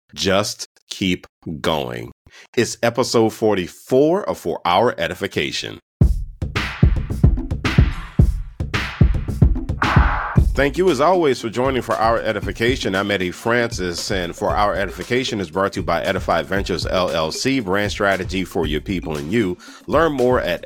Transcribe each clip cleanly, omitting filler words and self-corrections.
Just keep going. It's episode 44 of For Our Edification. Thank you, as always, for joining For Our Edification. I'm Eddie Francis, and For Our Edification is brought to you by Edify Ventures, LLC, brand strategy for your people and you. Learn more at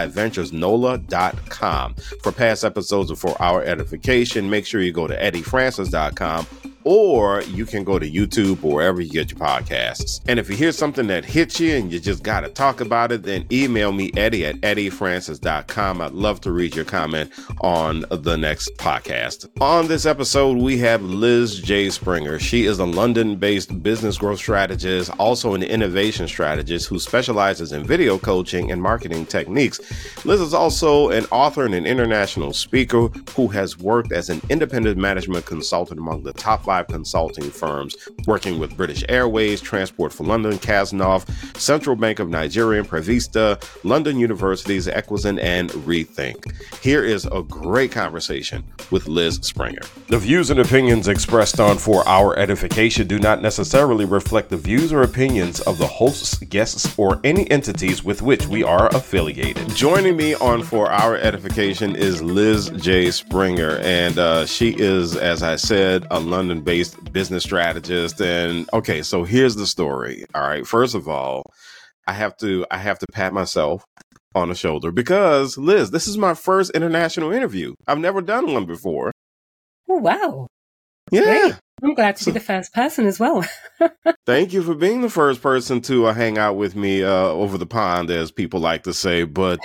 edifyventuresnola.com. For past episodes of For Our Edification, make sure you go to eddiefrancis.com, or you can go to YouTube or wherever you get your podcasts. And if you hear something that hits you and you just got to talk about it, then email me, Eddie, at eddiefrancis.com. I'd love to read your comment on the next podcast. On this episode, we have Liz J. Springer. She is a London-based business growth strategist, also an innovation strategist who specializes in video coaching and marketing techniques. Liz is also an author and an international speaker who has worked as an independent management consultant among the top 5 consulting firms, working with British Airways, Transport for London, Cazenove, Central Bank of Nigeria, Prevista, London Universities, Equizin, and Rethink. Here is a great conversation with Liz Springer. The views and opinions expressed on For Our Edification do not necessarily reflect the views or opinions of the hosts, guests, or any entities with which we are affiliated. Joining me on For Our Edification is Liz J. Springer, and she is, as I said, a London-based business strategist. And okay, so here's the story. All right, first of all, I have to pat myself on the shoulder because, Liz, this is my first international interview. I've never done one before. Oh, wow. Yeah. Great. I'm glad to be the first person as well. Thank you for being the first person to hang out with me over the pond, as people like to say. But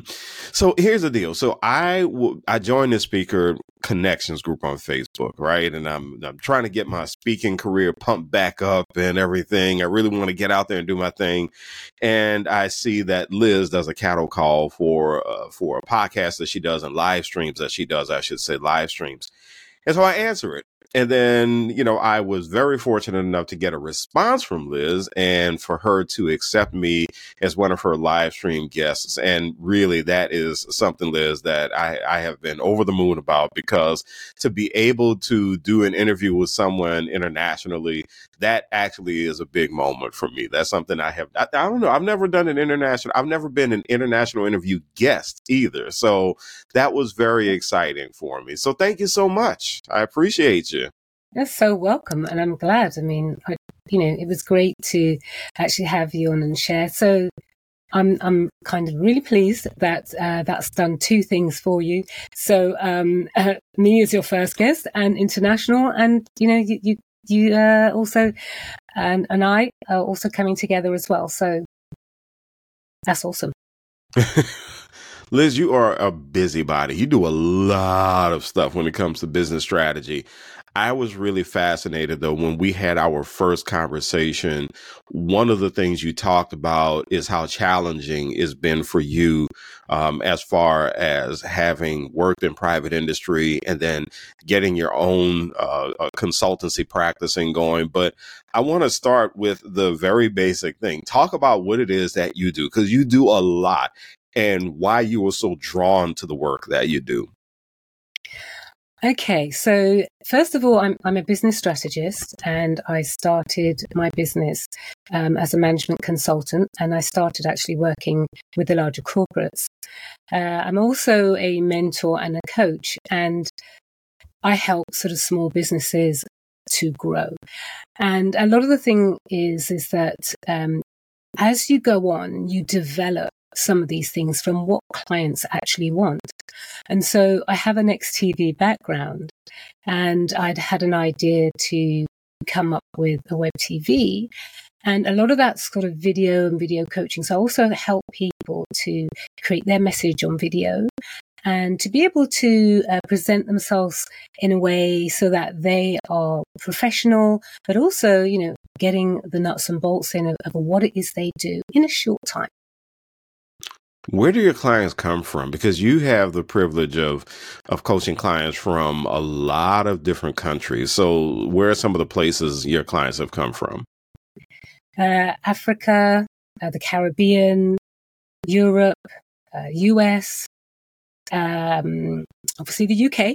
so here's the deal. So I joined the Speaker Connections group on Facebook, right? And I'm trying to get my speaking career pumped back up and everything. I really want to get out there and do my thing. And I see that Liz does a cattle call for a podcast that she does and live streams that she does, I should say, live streams. And so I answer it. And then, I was very fortunate enough to get a response from Liz and for her to accept me as one of her live stream guests. And really, that is something, Liz, that I have been over the moon about, because to be able to do an interview with someone internationally, that actually is a big moment for me. That's something I don't know. I've never been an international interview guest either. So that was very exciting for me. So thank you so much. I appreciate you. You're so welcome. And I'm glad. I mean, it was great to actually have you on and share. So I'm kind of really pleased that that's done 2 things for you. So me as your first guest and international, and you also and I are also coming together as well. So that's awesome. Liz, you are a busybody. You do a lot of stuff when it comes to business strategy. I was really fascinated, though, when we had our first conversation. One of the things you talked about is how challenging it's been for you as far as having worked in private industry and then getting your own consultancy practicing going. But I want to start with the very basic thing. Talk about what it is that you do, because you do a lot, and why you were so drawn to the work that you do. Okay, so first of all, I'm a business strategist, and I started my business as a management consultant, and I started actually working with the larger corporates. I'm also a mentor and a coach, and I help sort of small businesses to grow. And a lot of the thing is that as you go on, you develop some of these things from what clients actually want. And so I have an XTV background, and I'd had an idea to come up with a web TV. And a lot of that's sort of video and video coaching. So I also help people to create their message on video and to be able to present themselves in a way so that they are professional, but also, getting the nuts and bolts in of what it is they do in a short time. Where do your clients come from? Because you have the privilege of coaching clients from a lot of different countries. So where are some of the places your clients have come from? Africa, the Caribbean, Europe, US, obviously the UK.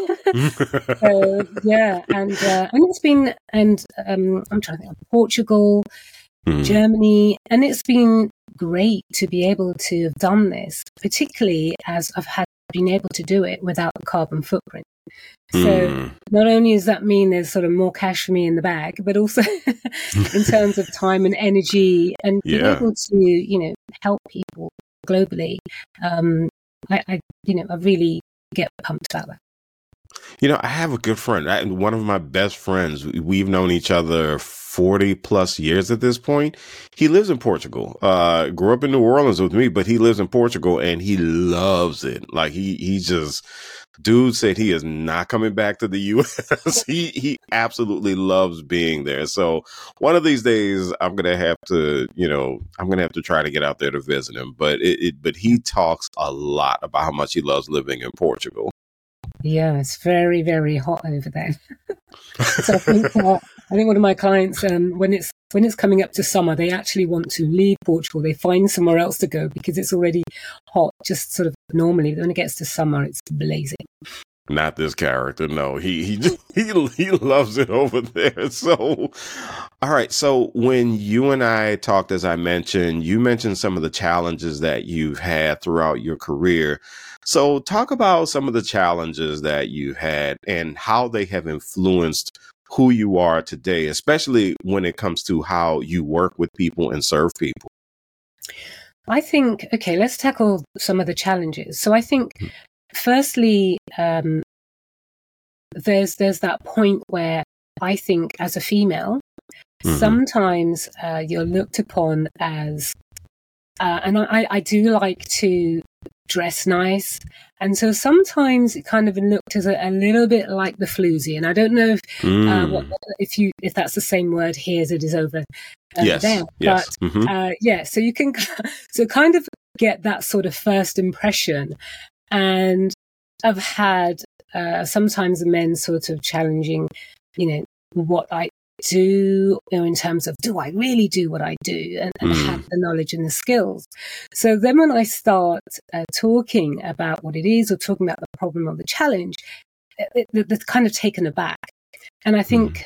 Yeah, and it's been, and I'm trying to think of Portugal, Germany, and it's been great to be able to have done this, particularly as I've been able to do it without the carbon footprint. So not only does that mean there's sort of more cash for me in the bag, but also in terms of time and energy and being able to, help people globally. I really get pumped about that. I have a good friend, one of my best friends. We've known each other 40 plus years at this point. He lives in Portugal, grew up in New Orleans with me, but he lives in Portugal and he loves it. Like dude said he is not coming back to the U.S. He absolutely loves being there. So one of these days I'm going to have to try to get out there to visit him. But but he talks a lot about how much he loves living in Portugal. Yeah, it's very, very hot over there. So I think one of my clients, when it's coming up to summer, they actually want to leave Portugal. They find somewhere else to go because it's already hot, just sort of normally. But when it gets to summer, it's blazing. Not this character. No, he loves it over there. So, all right. So when you and I talked, as I mentioned, you mentioned some of the challenges that you've had throughout your career. So talk about some of the challenges that you had and how they have influenced who you are today, especially when it comes to how you work with people and serve people. I think, okay, let's tackle some of the challenges. So I think, firstly, there's that point where I think as a female, sometimes you're looked upon as, and I do like to dress nice. And so sometimes it kind of looked as a little bit like the floozy. And I don't know if that's the same word here as it is over there. Yes. But so you can kind of get that sort of first impression. And I've had sometimes men sort of challenging, what I do, in terms of, do I really do what I do and have the knowledge and the skills? So then when I start talking about what it is or talking about the problem or the challenge, they're kind of taken aback. And I think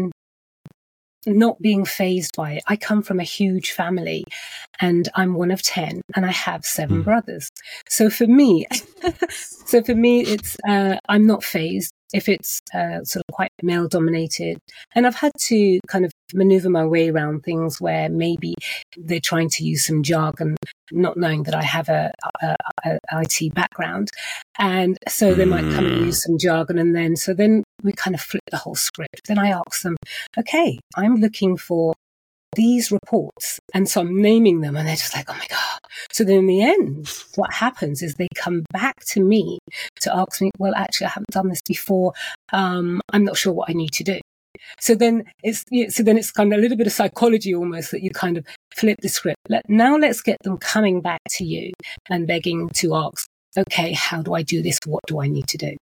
not being fazed by it. I come from a huge family and I'm one of 10 and I have 7 brothers. So for me, it's, I'm not fazed if it's sort of quite male dominated. And I've had to kind of maneuver my way around things where maybe they're trying to use some jargon, not knowing that I have a IT background. And so they might come and use some jargon. And then we kind of flip the whole script. Then I ask them, okay, I'm looking for these reports. And so I'm naming them and they're just like, oh my God. So then in the end, what happens is they come back to me to ask me, well, actually, I haven't done this before. I'm not sure what I need to do. So then it's kind of a little bit of psychology almost that you kind of flip the script. Now let's get them coming back to you and begging to ask, okay, how do I do this? What do I need to do?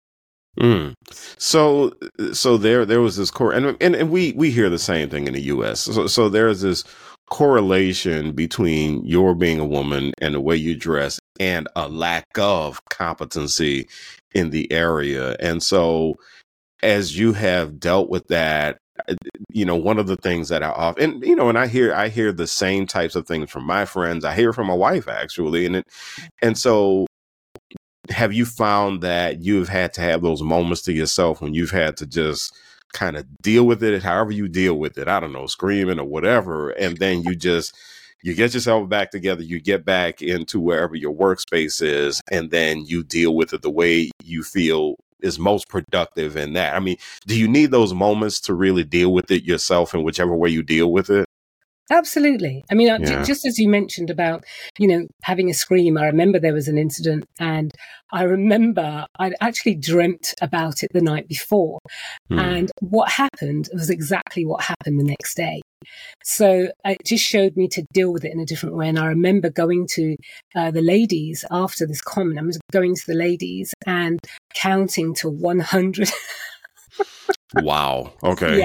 So there was this core, and we hear the same thing in the U.S. So there's this correlation between your being a woman and the way you dress and a lack of competency in the area. And so as you have dealt with that, one of the things that I often, and I hear the same types of things from my friends. I hear from my wife actually, and so. Have you found that you've had to have those moments to yourself when you've had to just kind of deal with it, however you deal with it? I don't know, screaming or whatever. And then you get yourself back together, you get back into wherever your workspace is, and then you deal with it the way you feel is most productive in that. I mean, do you need those moments to really deal with it yourself in whichever way you deal with it? Absolutely. I mean, just as you mentioned about, having a scream, I remember there was an incident and I remember I'd actually dreamt about it the night before. And what happened was exactly what happened the next day. So it just showed me to deal with it in a different way. And I remember going to the ladies after this comment. I was going to the ladies and counting to 100. Wow. Okay. Yeah.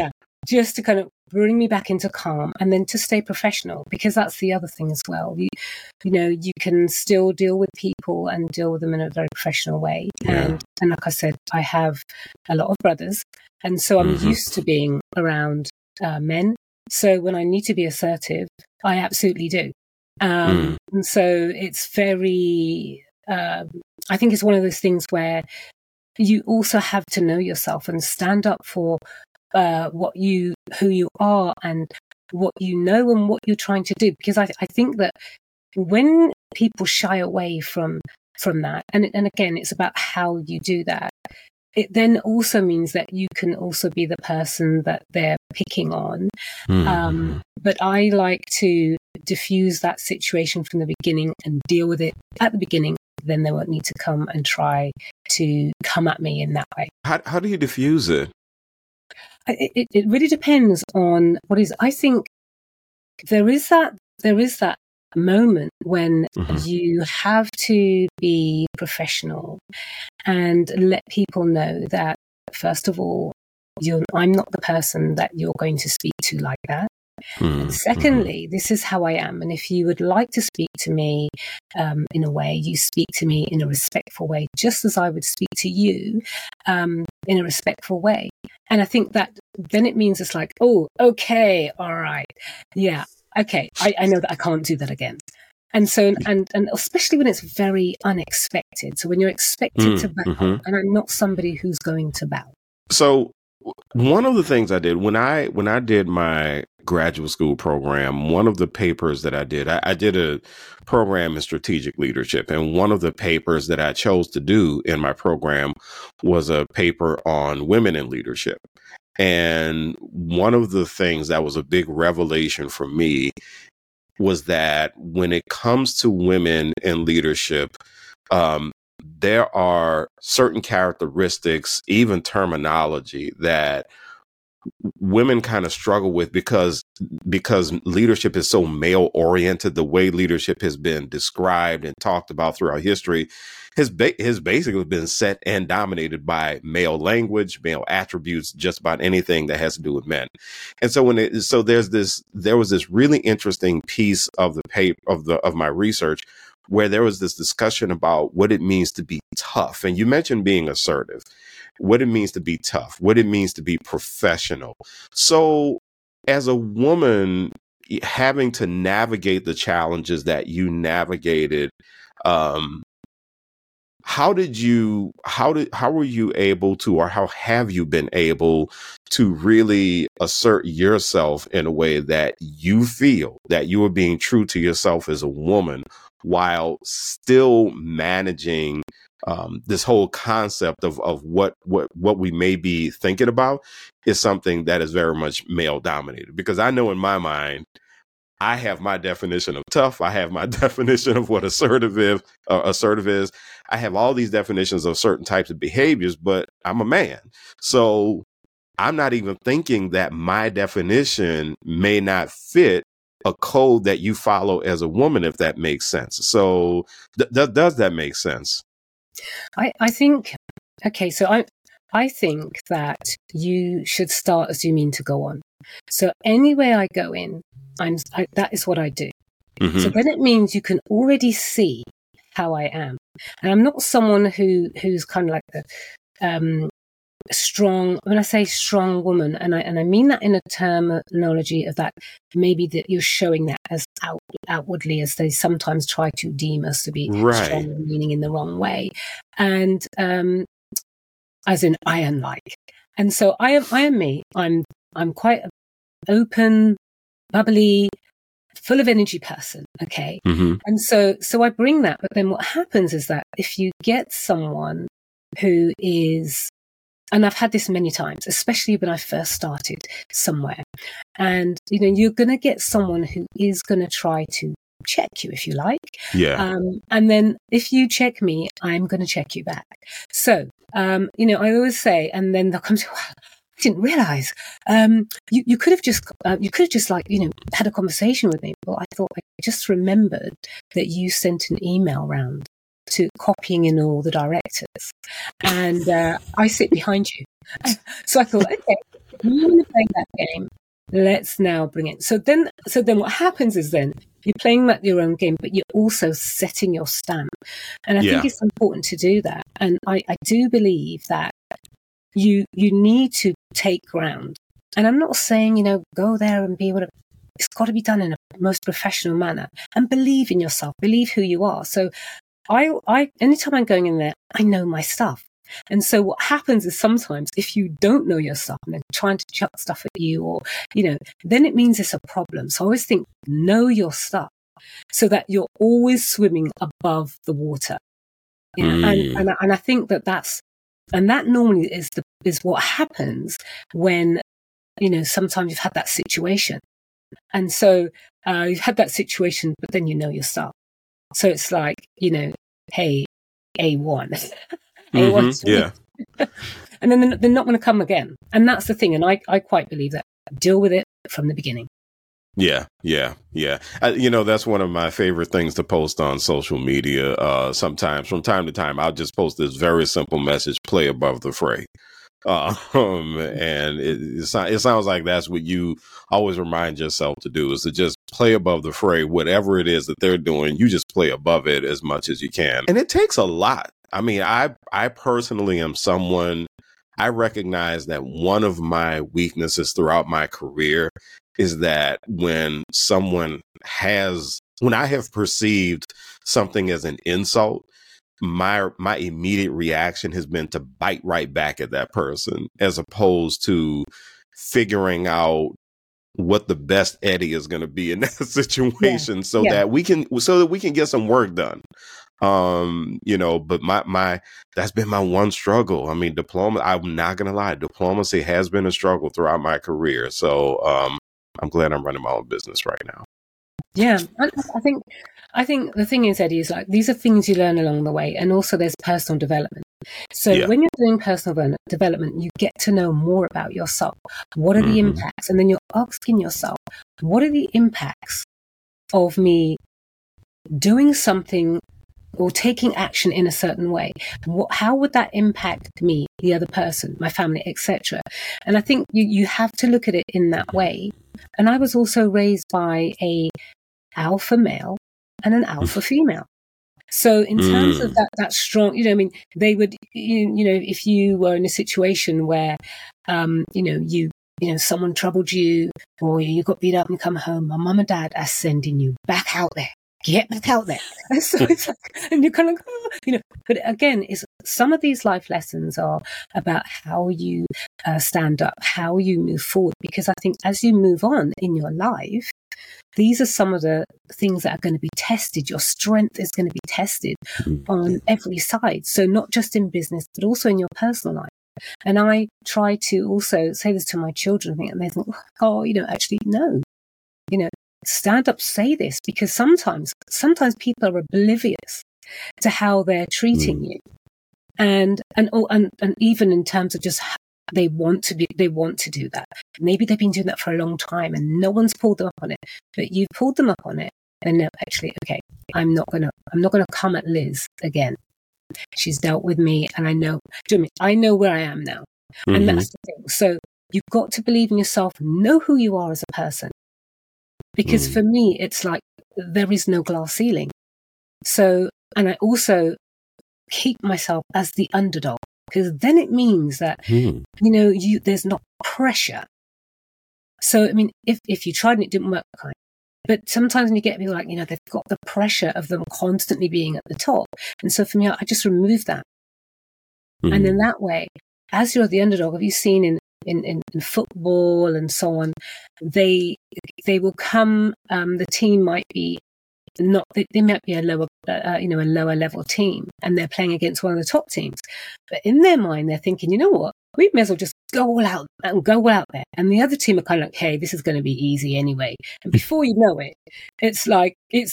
just to kind of bring me back into calm, and then to stay professional, because that's the other thing as well. You know, you can still deal with people and deal with them in a very professional way. Yeah. And like I said, I have a lot of brothers, and so I'm used to being around men. So when I need to be assertive, I absolutely do. And so it's very, I think it's one of those things where you also have to know yourself and stand up for who you are and what you know and what you're trying to do. Because I think that when people shy away from that, and again, it's about how you do that, it then also means that you can also be the person that they're picking on. But I like to diffuse that situation from the beginning and deal with it at the beginning. Then they won't need to come and try to come at me in that way. How do you diffuse it? It really depends on what is. I think there is that moment when you have to be professional and let people know that, first of all, I'm not the person that you're going to speak to like that. And secondly, this is how I am. And if you would like to speak to me in a way, you speak to me in a respectful way, just as I would speak to you in a respectful way. And I think that then it means it's like, oh, okay, all right. Yeah, okay. I know that I can't do that again. And so, and especially when it's very unexpected. So when you're expected to bow, and I'm not somebody who's going to bow. So one of the things I did when I did my graduate school program, one of the papers that I did a program in strategic leadership. And one of the papers that I chose to do in my program was a paper on women in leadership. And one of the things that was a big revelation for me was that when it comes to women in leadership, there are certain characteristics, even terminology, that women kind of struggle with because leadership is so male oriented. The way leadership has been described and talked about throughout history has basically been set and dominated by male language, male attributes, just about anything that has to do with men. And so there was this really interesting piece of the paper of my research where there was this discussion about what it means to be tough. And you mentioned being assertive, what it means to be tough, what it means to be professional. So as a woman, having to navigate the challenges that you navigated, how were you able to, or how have you been able to really assert yourself in a way that you feel that you are being true to yourself as a woman while still managing this whole concept of what we may be thinking about is something that is very much male dominated? Because I know in my mind, I have my definition of tough. I have my definition of what assertive is. I have all these definitions of certain types of behaviors, but I'm a man. So I'm not even thinking that my definition may not fit a code that you follow as a woman, if that makes sense. So does that make sense? I think, okay, so I think that you should start as you mean to go on. So anywhere I go in, that is what I do. So then it means you can already see how I am. And I'm not someone who's kind of like the strong, when I say strong woman, and I mean that in a terminology of that maybe that you're showing that as outwardly, as they sometimes try to deem us to be strong, meaning in the wrong way. And as in iron like. And so I am me. I'm quite an open, bubbly, full of energy person. Okay. And so I bring that, but then what happens is that if you get someone who is, and I've had this many times, especially when I first started somewhere, and you're going to get someone who is going to try to check you, if you like. Yeah. And then if you check me, I'm going to check you back. So, I always say, and then they'll come to, well, I didn't realize, you could have just had a conversation with me. Well, I thought I just remembered that you sent an email round to copying in all the directors, and I sit behind you. So I thought, okay, You want to play that game. Let's now bring it. So then what happens is then you're playing at your own game, but you're also setting your stamp. And I think it's important to do that. And I do believe that you need to take ground. And I'm not saying, go there and be whatever. It's got to be done in a most professional manner, and believe in yourself, believe who you are. So anytime I'm going in there, I know my stuff. And so what happens is sometimes if you don't know your stuff and they're trying to chuck stuff at you or, then it means it's a problem. So I always think, know your stuff so that you're always swimming above the water. And I think that normally is what happens when, sometimes you've had that situation. And so you've had that situation, but then you know your stuff. So it's like, hey, A1. A1. Yeah. And then they're not going to come again. And that's the thing. And I quite believe that. Deal with it from the beginning. Yeah. That's one of my favorite things to post on social media. Sometimes from time to time, I'll just post this very simple message, play above the fray. And it sounds like that's what you always remind yourself to do, is to just play above the fray. Whatever it is that they're doing, you just play above it as much as you can. And it takes a lot. I mean, I personally am someone, I recognize that one of my weaknesses throughout my career is that when I have perceived something as an insult, my immediate reaction has been to bite right back at that person, as opposed to figuring out what the best Eddie is going to be in that situation, so that we can get some work done. But my that's been my one struggle. I mean, I'm not going to lie, diplomacy has been a struggle throughout my career. So I'm glad I'm running my own business right now. Yeah, I think the thing is, Eddie, is like these are things you learn along the way, and also there's personal development. So when you're doing personal development, you get to know more about yourself. What are the impacts? And then you're asking yourself, what are the impacts of me doing something or taking action in a certain way? How would that impact me, the other person, my family, etc.? And I think you have to look at it in that way. And I was also raised by a alpha male and an alpha female. So in terms of that strong, they would, if you were in a situation where, someone troubled you or you got beat up and you come home, my mum and dad are sending you back out there. Get back out there. And so it's like, and you're kind of, but again, some of these life lessons are about how you stand up, how you move forward. Because I think as you move on in your life, these are some of the things that are going to be tested. Your strength is going to be tested on every side. So not just in business, but also in your personal life. And I try to also say this to my children, and they think, actually, no, stand up, say this, because sometimes people are oblivious to how they're treating you. And even in terms of just they want to do that. Maybe they've been doing that for a long time and no one's pulled them up on it, but you've pulled them up on it. And no, actually, okay, I'm not gonna come at Liz again. She's dealt with me, and I know where I am now, and that's the thing. So you've got to believe in yourself, know who you are as a person, because for me, it's like there is no glass ceiling. So, and I also keep myself as the underdog. Because then it means that, there's not pressure. So, I mean, if you tried and it didn't work, fine. But sometimes when you get people like, they've got the pressure of them constantly being at the top. And so for me, I just remove that. And then that way, as you're the underdog, have you seen in football and so on, they will come, the team might be they might be a lower level team, and they're playing against one of the top teams. But in their mind, they're thinking, you know what? We may as well just go all out there. And the other team are kind of like, hey, this is going to be easy anyway. And before you know it, it's like it's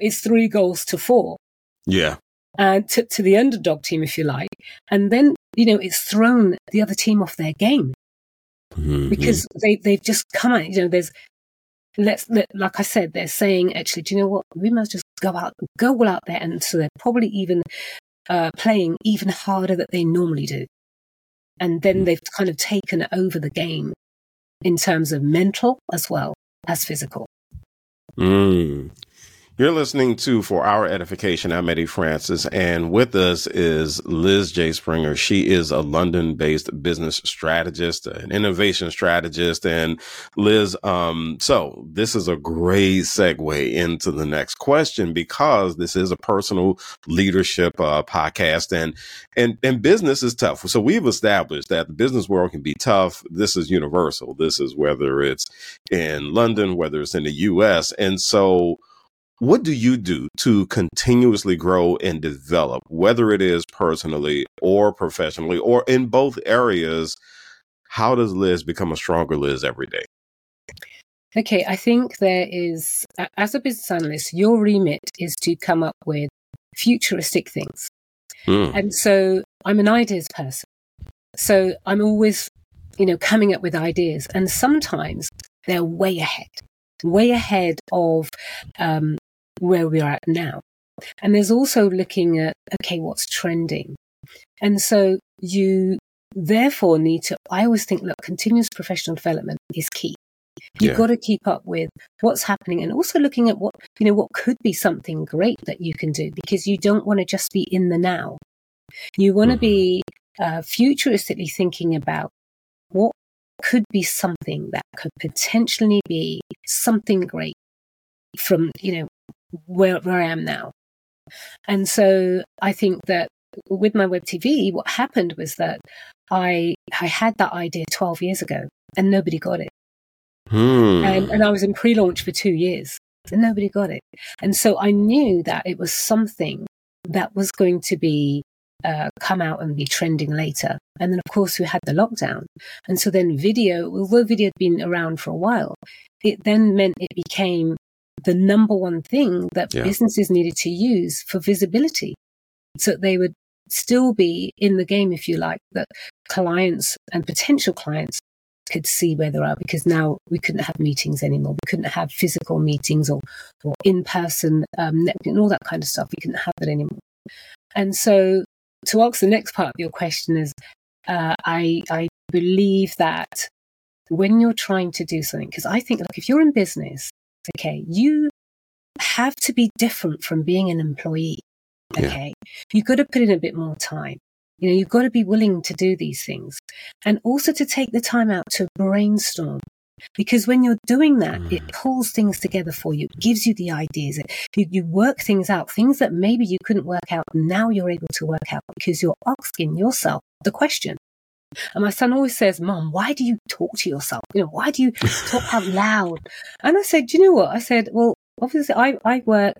3-4. Yeah. To the underdog team, if you like, and then it's thrown the other team off their game because they've just come out. There's. Like I said, they're saying, actually, do you know what? We must just go all out there. And so they're probably even playing even harder than they normally do. And then they've kind of taken over the game in terms of mental as well as physical. Mm. You're listening to For Our Edification. I'm Eddie Francis, and with us is Liz J. Springer. She is a London-based business strategist, an innovation strategist. And Liz, so this is a great segue into the next question, because this is a personal leadership podcast, and business is tough. So we've established that the business world can be tough. This is universal. This is whether it's in London, whether it's in the US. And so what do you do to continuously grow and develop, whether it is personally or professionally or in both areas? How does Liz become a stronger Liz every day? Okay, I think there is, as a business analyst, your remit is to come up with futuristic things. And so I'm an ideas person. So I'm always, coming up with ideas. And sometimes they're way ahead of where we are at now. And there's also looking at, okay, what's trending? And so you therefore need to, I always think, look, continuous professional development is key. You've got to keep up with what's happening, and also looking at what could be something great that you can do, because you don't want to just be in the now. You want to be futuristically thinking about what could be something that could potentially be something great from, where I am now. And so I think that with my web TV, what happened was that I had that idea 12 years ago and nobody got it. And I was in pre-launch for 2 years and nobody got it. And so I knew that it was something that was going to be come out and be trending later. And then, of course, we had the lockdown. And so then video, although video had been around for a while, it then meant it became the number one thing that businesses needed to use for visibility. So they would still be in the game, if you like, that clients and potential clients could see where they are, because now we couldn't have meetings anymore. We couldn't have physical meetings or in-person networking and all that kind of stuff. We couldn't have that anymore. And so to ask the next part of your question is, I believe that when you're trying to do something, because I think, look, if you're in business, okay, you have to be different from being an employee. Okay, you've got to put in a bit more time. You've got to be willing to do these things, and also to take the time out to brainstorm. Because when you're doing that, it pulls things together for you, it gives you the ideas. You work things out, things that maybe you couldn't work out. Now you're able to work out because you're asking yourself the question. And my son always says, Mom, why do you talk to yourself? Why do you talk out loud? And I said, do you know what? I said, well, obviously I work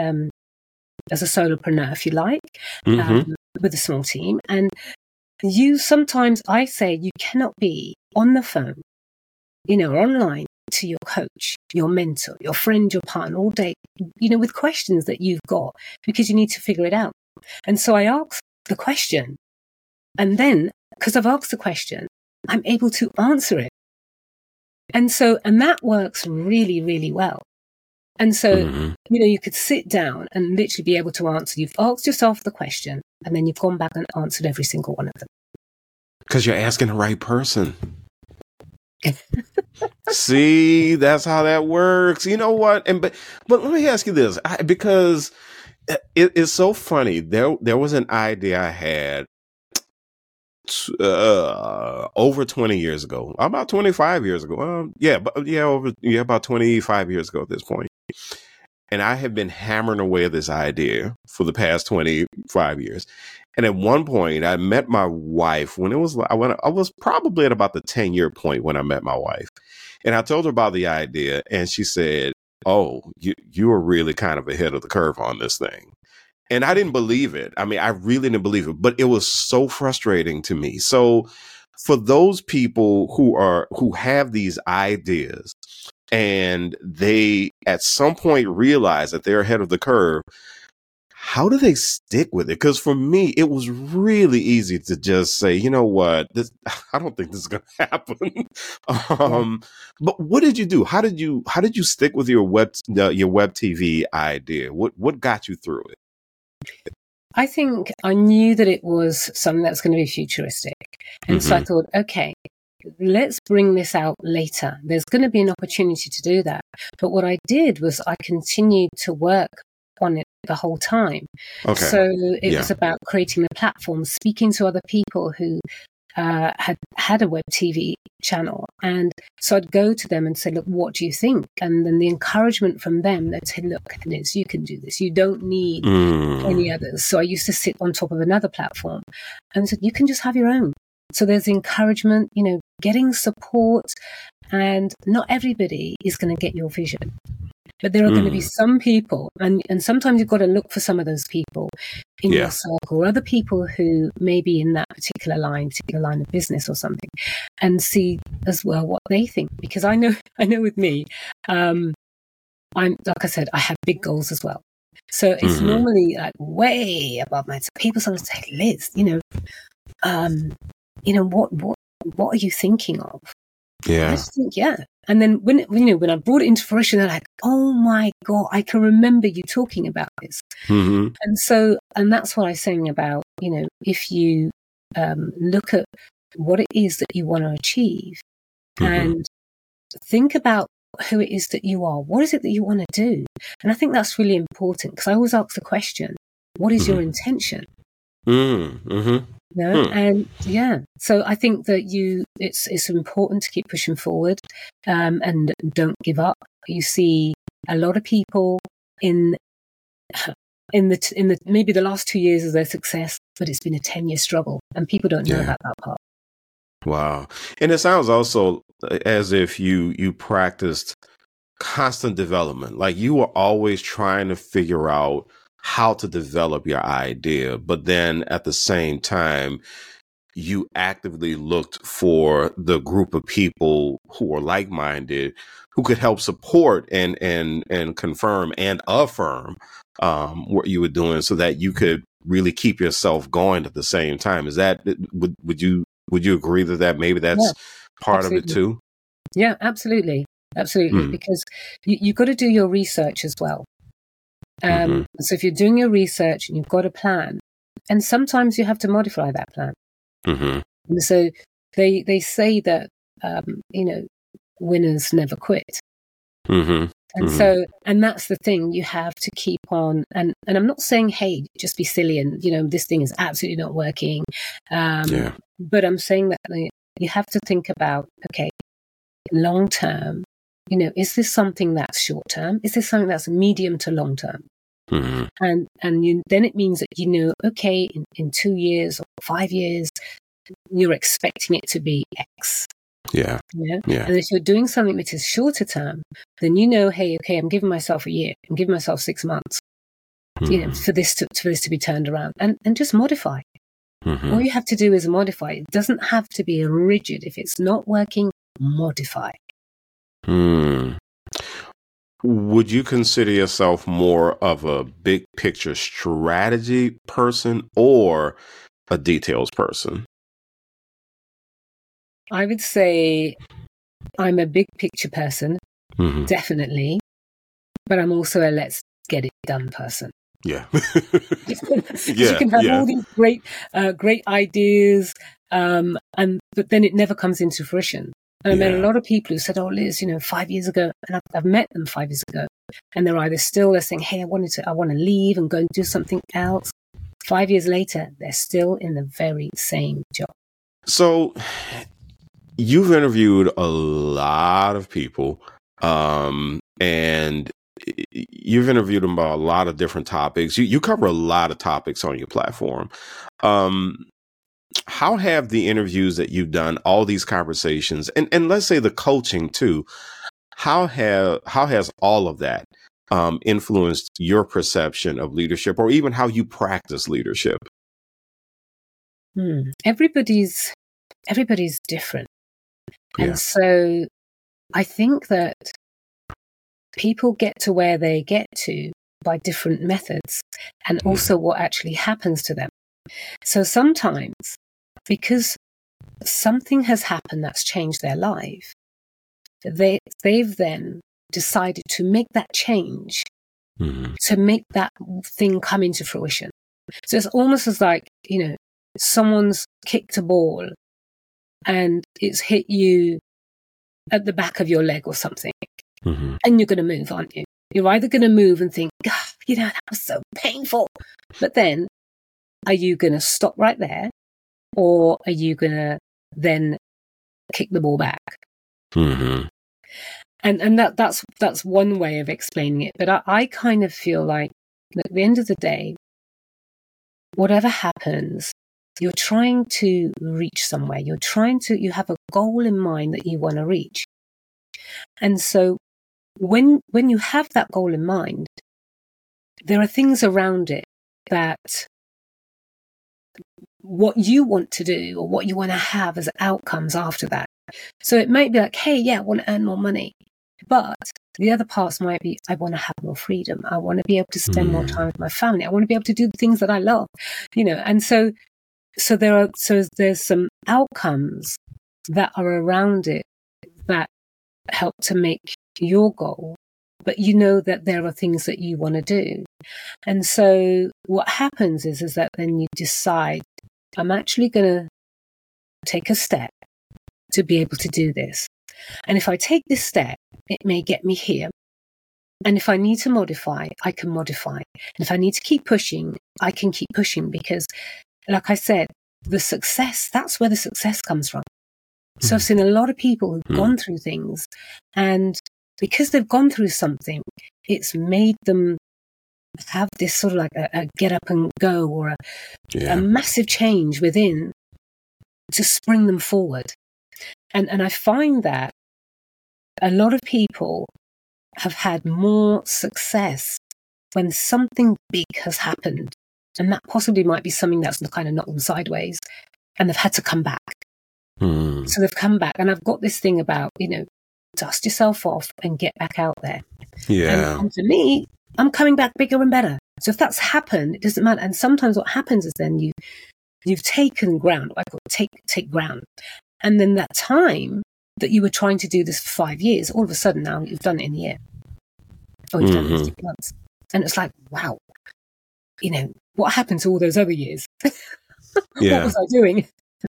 as a solopreneur, if you like, with a small team. And sometimes I say you cannot be on the phone, or online to your coach, your mentor, your friend, your partner all day, with questions that you've got, because you need to figure it out. And so I ask the question, and then, because I've asked the question, I'm able to answer it. And that works really, really well. And so, you could sit down and literally be able to answer. You've asked yourself the question, and then you've gone back and answered every single one of them. Because you're asking the right person. See, that's how that works. You know what? But let me ask you this, because it's so funny. There was an idea I had over 20 years ago, about 25 years ago. About 25 years ago at this point. And I have been hammering away at this idea for the past 25 years. And at one point, I met my wife when I was probably at about the 10-year point when I met my wife. And I told her about the idea, and she said, "Oh, you are really kind of ahead of the curve on this thing." And I didn't believe it. I mean, I really didn't believe it, but it was so frustrating to me. So for those people who have these ideas and they at some point realize that they're ahead of the curve, how do they stick with it? Because for me, it was really easy to just say, you know what, I don't think this is going to happen. But what did you do? How did you stick with your web TV idea? What got you through it? I think I knew that it was something that's going to be futuristic. And so I thought, okay, let's bring this out later. There's going to be an opportunity to do that. But what I did was I continued to work on it the whole time. Okay. So it was about creating the platform, speaking to other people who had a web TV channel. And so I'd go to them and say, look, what do you think? And then the encouragement from them, they'd say, look, Liz, you can do this. You don't need any others. So I used to sit on top of another platform and said, you can just have your own. So there's encouragement, getting support, and not everybody is going to get your vision. But there are going to be some people, and sometimes you've got to look for some of those people in your circle, or other people who may be in that particular line of business or something, and see as well what they think. Because I know with me, I'm, like I said, I have big goals as well. So it's normally like way above mine. So people sometimes say, Liz, what are you thinking of? Yeah. I just think, And then when I brought it into fruition, they're like, oh my God, I can remember you talking about this. And that's what I'm saying about, if you look at what it is that you want to achieve and think about who it is that you are, what is it that you want to do? And I think that's really important, because I always ask the question, what is your intention? And so I think that it's important to keep pushing forward, and don't give up. You see a lot of people in the maybe the last 2 years of their success, but it's been a 10-year struggle, and people don't know about that part. Wow. And it sounds also as if you practiced constant development. Like you were always trying to figure out how to develop your idea, but then at the same time, you actively looked for the group of people who were like-minded, who could help support and confirm and affirm what you were doing, so that you could really keep yourself going at the same time. Is that, would you agree that maybe that's part of it too? Yeah, absolutely. Because you got to do your research as well. So if you're doing your research and you've got a plan, and sometimes you have to modify that plan. And so they say that, winners never quit. And so, and that's the thing, you have to keep on. And I'm not saying, hey, just be silly and, this thing is absolutely not working. But I'm saying that you have to think about, okay, long term, is this something that's short term? Is this something that's medium to long term? And then it means that, okay, in 2 years or 5 years, you're expecting it to be X. And if you're doing something that is shorter term, then hey, okay, I'm giving myself a year, I'm giving myself 6 months, for this to be turned around, and just modify. All you have to do is modify. It doesn't have to be rigid. If it's not working, modify. Would you consider yourself more of a big picture strategy person or a details person? I would say I'm a big picture person, definitely, but I'm also a let's get it done person. Yeah. You can have all these great ideas, but then it never comes into fruition. And I met a lot of people who said, oh, Liz, 5 years ago, and I've met them 5 years ago, and they're either they're saying, hey, I want to leave and go and do something else. 5 years later, they're still in the very same job. So you've interviewed a lot of people, and you've interviewed them about a lot of different topics. You cover a lot of topics on your platform. How have the interviews that you've done, all these conversations, and let's say the coaching too, how has all of that influenced your perception of leadership, or even how you practice leadership? Everybody's different. And so I think that people get to where they get to by different methods, and also what actually happens to them. So sometimes, because something has happened that's changed their life, they've then decided to make that change, to make that thing come into fruition. So it's almost as like, someone's kicked a ball and it's hit you at the back of your leg or something, and you're going to move, aren't you? You're either going to move and think, God, that was so painful. But then, are you going to stop right there? Or are you going to then kick the ball back? And that's one way of explaining it. But I kind of feel like at the end of the day, whatever happens, you're trying to reach somewhere. You have a goal in mind that you want to reach. And so when you have that goal in mind, there are things around it that what you want to do or what you want to have as outcomes after that. So it might be like, hey, yeah, I want to earn more money. But the other parts might be, I want to have more freedom. I want to be able to spend more time with my family. I want to be able to do the things that I love, and so there's some outcomes that are around it that help to make your goal, but you know that there are things that you want to do. And so what happens is that then you decide, I'm actually going to take a step to be able to do this. And if I take this step, it may get me here. And if I need to modify, I can modify. And if I need to keep pushing, I can keep pushing because, like I said, that's where the success comes from. So I've seen a lot of people who've gone through things, and because they've gone through something, it's made them have this sort of like a get up and go or a massive change within to spring them forward. And I find that a lot of people have had more success when something big has happened. And that possibly might be something that's kind of knocked them sideways, and they've had to come back. So they've come back. And I've got this thing about, dust yourself off and get back out there. Yeah. And for me, I'm coming back bigger and better. So if that's happened, it doesn't matter. And sometimes what happens is then you've taken ground. I call it take ground. And then that time that you were trying to do this for 5 years, all of a sudden now you've done it in a year. Or you've done it in 6 months. And it's like, wow, what happened to all those other years? What was I doing?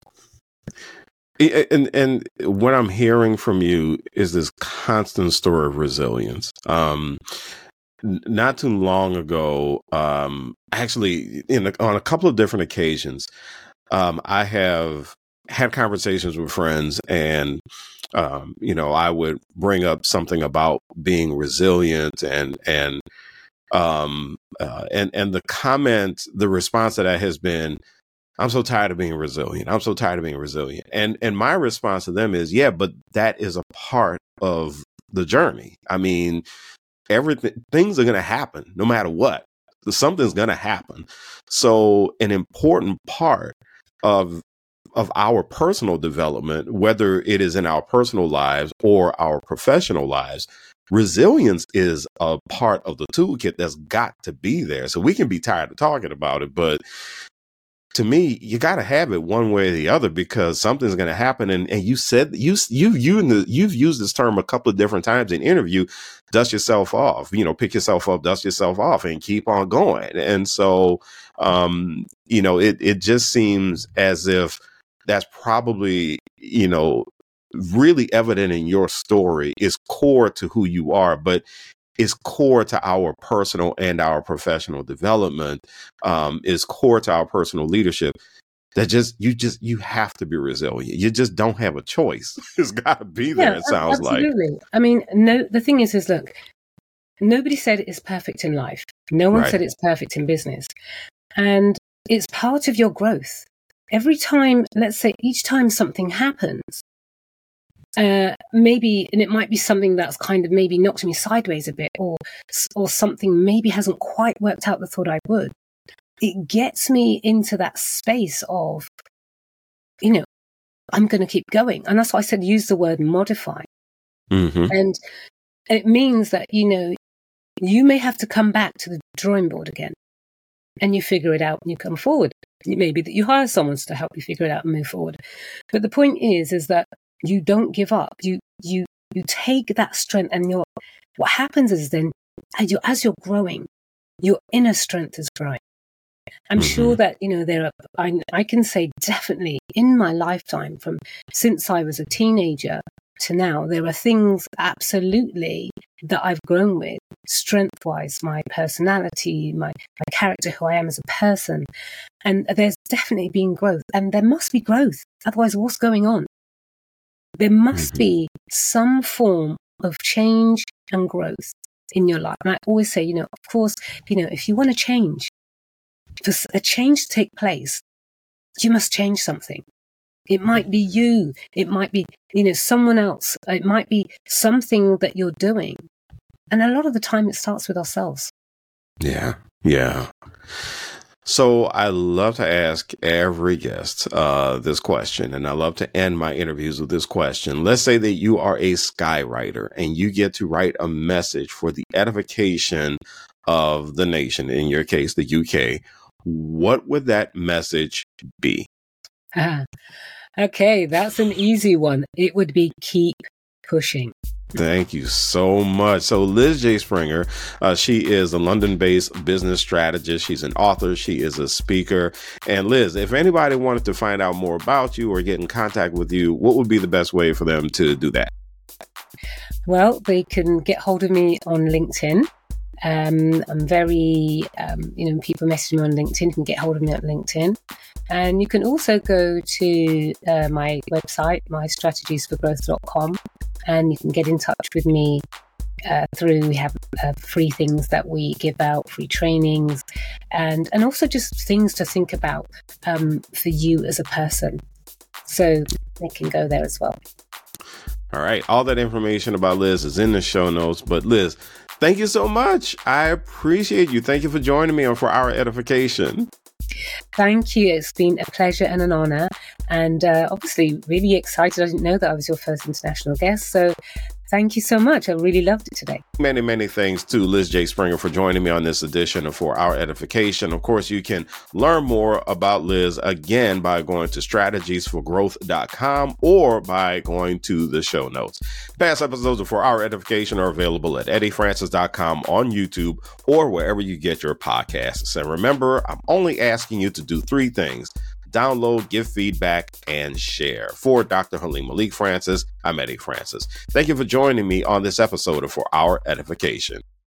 And what I'm hearing from you is this constant story of resilience. Not too long ago, actually, on a couple of different occasions, I have had conversations with friends, and I would bring up something about being resilient, and the comment, the response to that has been, I'm so tired of being resilient. I'm so tired of being resilient. And my response to them is, yeah, but that is a part of the journey. I mean, things are going to happen no matter what. Something's going to happen. So an important part of our personal development, whether it is in our personal lives or our professional lives, resilience is a part of the toolkit that's got to be there. So we can be tired of talking about it, but to me, you got to have it one way or the other, because something's going to happen. And you said you've used this term a couple of different times in interview. Dust yourself off, pick yourself up, dust yourself off, and keep on going. And so, it just seems as if that's probably, really evident in your story, is core to who you are, but is core to our personal and our professional development, is core to our personal leadership. That you have to be resilient. You just don't have a choice. It's got to be there. It sounds absolutely. I mean, no. The thing is look, nobody said it's perfect in life. No one said it's perfect in business, and it's part of your growth. Every time, let's say, each time something happens, maybe, and it might be something that's kind of maybe knocked me sideways a bit, or something maybe hasn't quite worked out the thought I would. It gets me into that space of, I'm going to keep going. And that's why I said, use the word modify. And it means that, you may have to come back to the drawing board again, and you figure it out and you come forward. It may be that you hire someone to help you figure it out and move forward. But the point is that you don't give up. You take that strength, and what happens is then, as you're growing, your inner strength is growing. I'm sure that, I can say definitely in my lifetime, from since I was a teenager to now, there are things absolutely that I've grown with, strength-wise, my personality, my character, who I am as a person. And there's definitely been growth, and there must be growth. Otherwise, what's going on? There must be some form of change and growth in your life. And I always say, of course, if you want to change, for a change to take place, you must change something. It might be you. It might be, someone else. It might be something that you're doing. And a lot of the time it starts with ourselves. Yeah. So I love to ask every guest this question, and I love to end my interviews with this question. Let's say that you are a skywriter and you get to write a message for the edification of the nation, in your case, the UK. What would that message be? Okay, that's an easy one. It would be keep pushing. Thank you so much. So Liz J. Springer, she is a London-based business strategist. She's an author. She is a speaker. And Liz, if anybody wanted to find out more about you or get in contact with you, what would be the best way for them to do that? Well, they can get hold of me on LinkedIn. I'm very, people message me on LinkedIn. You can get hold of me on LinkedIn. And you can also go to my website, mystrategiesforgrowth.com, and you can get in touch with me we have free things that we give out, free trainings, and also just things to think about for you as a person. So they can go there as well. All right. All that information about Liz is in the show notes. But Liz, thank you so much. I appreciate you. Thank you for joining me on For Our Edification. Thank you. It's been a pleasure and an honor. And obviously really excited. I didn't know that I was your first international guest. So thank you so much. I really loved it today. Many, many thanks to Liz J. Springer for joining me on this edition of For Our Edification. Of course, you can learn more about Liz again by going to strategiesforgrowth.com or by going to the show notes. Past episodes of For Our Edification are available at eddiefrancis.com, on YouTube, or wherever you get your podcasts. And remember, I'm only asking you to do 3 things: download, give feedback, and share. For Dr. Halim Malik Francis, I'm Eddie Francis. Thank you for joining me on this episode of For Our Edification.